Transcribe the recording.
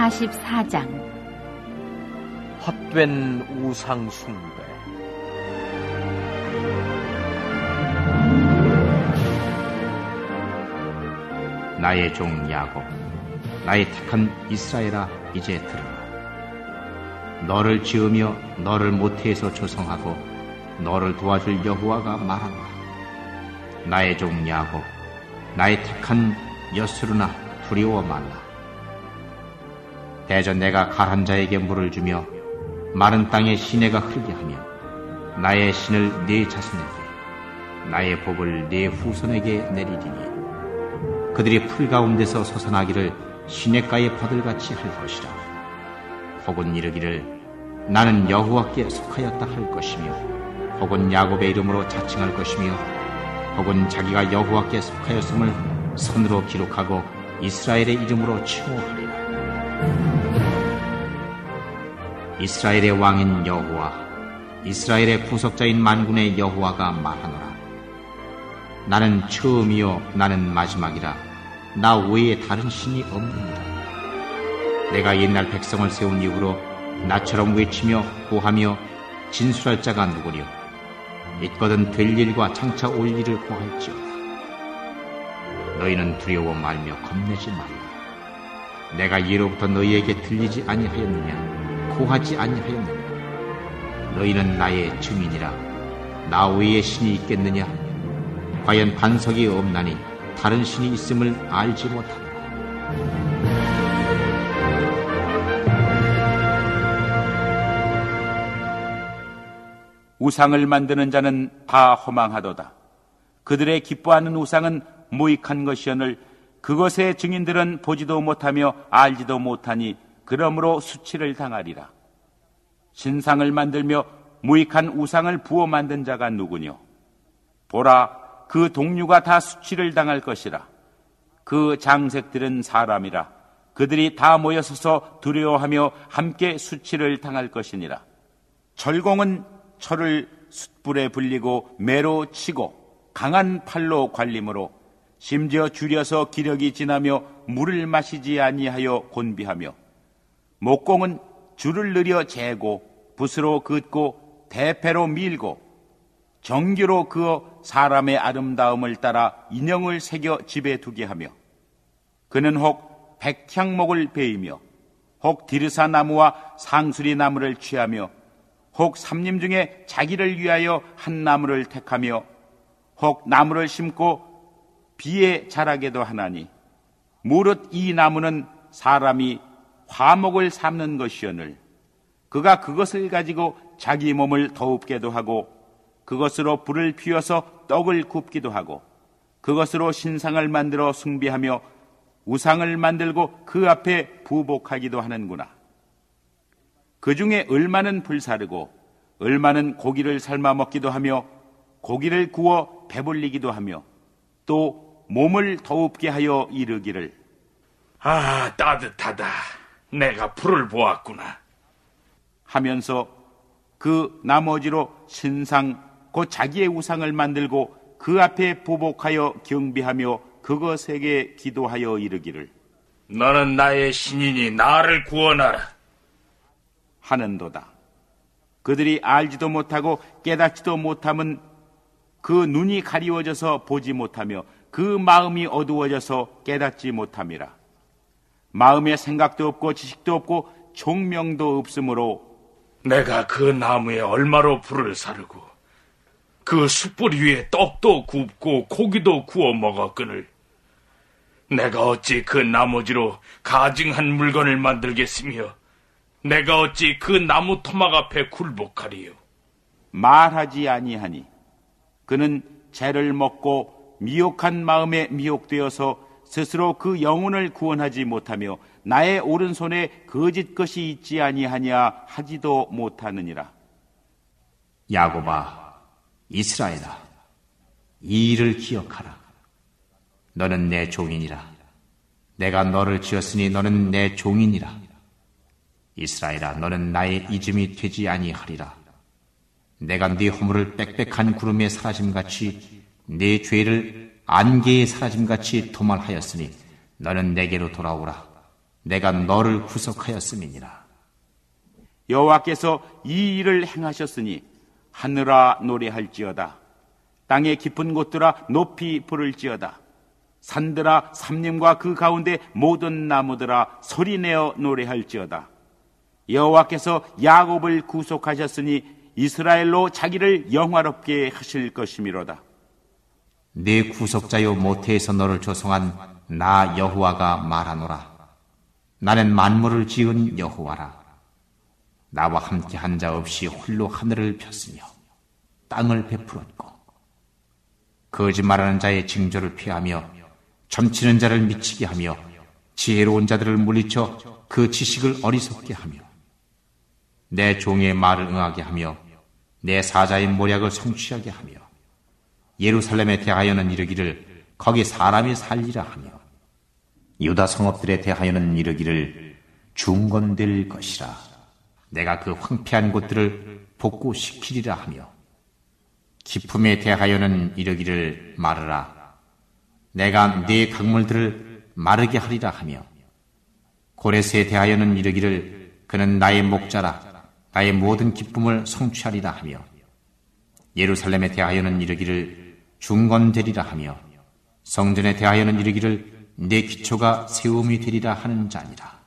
44장. 헛된 우상 숭배. 나의 종 야곱, 나의 택한 이스라엘아, 이제 들으라. 너를 지으며 너를 모태에서 조성하고 너를 도와줄 여호와가 말하노라. 나의 종 야곱, 나의 택한 여스루나 두려워 말라. 대저 내가 가한 자에게 물을 주며 마른 땅에 시내가 흐르게 하며 나의 신을 네 자손에게, 나의 복을 네 후손에게 내리리니 그들이 풀 가운데서 솟아나기를 시냇가의 버들같이 할 것이라. 혹은 이르기를 나는 여호와께 속하였다 할 것이며, 혹은 야곱의 이름으로 자칭할 것이며, 혹은 자기가 여호와께 속하였음을 선으로 기록하고 이스라엘의 이름으로 칭호하리라. 이스라엘의 왕인 여호와, 이스라엘의 구속자인 만군의 여호와가 말하노라. 나는 처음이요 나는 마지막이라. 나 외에 다른 신이 없느니라. 내가 옛날 백성을 세운 이후로 나처럼 외치며 고하며 진술할 자가 누구뇨? 있거든 될 일과 장차 올 일을 고할지어다. 너희는 두려워 말며 겁내지 말라. 내가 예로부터 너희에게 들리지 아니하였느냐? 고하지 아니하였느냐? 너희는 나의 증인이라. 나 외에 신이 있겠느냐? 과연 반석이 없나니 다른 신이 있음을 알지 못하노라. 우상을 만드는 자는 다 허망하도다. 그들의 기뻐하는 우상은 무익한 것이오늘 그것의 증인들은 보지도 못하며 알지도 못하니 그러므로 수치를 당하리라. 신상을 만들며 무익한 우상을 부어 만든 자가 누구뇨? 보라, 그 동류가 다 수치를 당할 것이라. 그 장색들은 사람이라. 그들이 다 모여서서 두려워하며 함께 수치를 당할 것이니라. 철공은 철을 숯불에 불리고 매로 치고 강한 팔로 관림으로 심지어 줄여서 기력이 지나며 물을 마시지 아니하여 곤비하며, 목공은 줄을 늘여 재고 붓으로 긋고 대패로 밀고 정규로 그어 사람의 아름다움을 따라 인형을 새겨 집에 두게 하며, 그는 혹 백향목을 베이며 혹 디르사 나무와 상수리 나무를 취하며 혹 삼림 중에 자기를 위하여 한 나무를 택하며 혹 나무를 심고 비에 자라게도 하나니, 무릇 이 나무는 사람이 화목을 삼는 것이오늘 그가 그것을 가지고 자기 몸을 더웁게도 하고 그것으로 불을 피워서 떡을 굽기도 하고 그것으로 신상을 만들어 숭배하며 우상을 만들고 그 앞에 부복하기도 하는구나. 그 중에 얼마는 불사르고 얼마는 고기를 삶아 먹기도 하며 고기를 구워 배불리기도 하며 또 몸을 더웁게 하여 이르기를, 아, 따뜻하다. 내가 불을 보았구나 하면서 그 나머지로 신상 곧 자기의 우상을 만들고 그 앞에 부복하여 경배하며 그것에게 기도하여 이르기를, 너는 나의 신이니 나를 구원하라 하는도다. 그들이 알지도 못하고 깨닫지도 못함은 그 눈이 가리워져서 보지 못하며 그 마음이 어두워져서 깨닫지 못함이라. 마음에 생각도 없고 지식도 없고 총명도 없으므로 내가 그 나무에 얼마로 불을 사르고 그 숯불 위에 떡도 굽고 고기도 구워 먹었거늘 내가 어찌 그 나머지로 가증한 물건을 만들겠으며 내가 어찌 그 나무 토막 앞에 굴복하리요? 말하지 아니하니 그는 죄를 먹고 미혹한 마음에 미혹되어서 스스로 그 영혼을 구원하지 못하며 나의 오른손에 거짓 것이 있지 아니하냐 하지도 못하느니라. 야곱아, 이스라엘아, 이 일을 기억하라. 너는 내 종이니라. 내가 너를 지었으니 너는 내 종이니라. 이스라엘아, 너는 나의 이름이 되지 아니하리라. 내가 네 허물을 빽빽한 구름에 사라짐같이 네 죄를 안개에 사라짐같이 도말하였으니 너는 내게로 돌아오라. 내가 너를 구속하였음이니라. 여호와께서 이 일을 행하셨으니 하늘아 노래할지어다. 땅의 깊은 곳들아 높이 부를지어다. 산들아 삼림과 그 가운데 모든 나무들아 소리내어 노래할지어다. 여호와께서 야곱을 구속하셨으니 이스라엘로 자기를 영화롭게 하실 것이미로다. 내 구속자요 모태에서 너를 조성한 나 여호와가 말하노라. 나는 만물을 지은 여호와라. 나와 함께 한 자 없이 홀로 하늘을 폈으며 땅을 베풀었고 거짓말하는 자의 징조를 피하며 점치는 자를 미치게 하며 지혜로운 자들을 물리쳐 그 지식을 어리석게 하며 내 종의 말을 응하게 하며 내 사자의 모략을 성취하게 하며 예루살렘에 대하여는 이르기를 거기 사람이 살리라 하며 유다 성읍들에 대하여는 이르기를 중건될 것이라. 내가 그 황폐한 곳들을 복구시키리라 하며 기품에 대하여는 이르기를 말하라. 내가 네 강물들을 마르게 하리라 하며 고레스에 대하여는 이르기를 그는 나의 목자라. 나의 모든 기쁨을 성취하리라 하며 예루살렘에 대하여는 이르기를 중건되리라 하며 성전에 대하여는 이르기를 내 기초가 세움이 되리라 하는 자니라.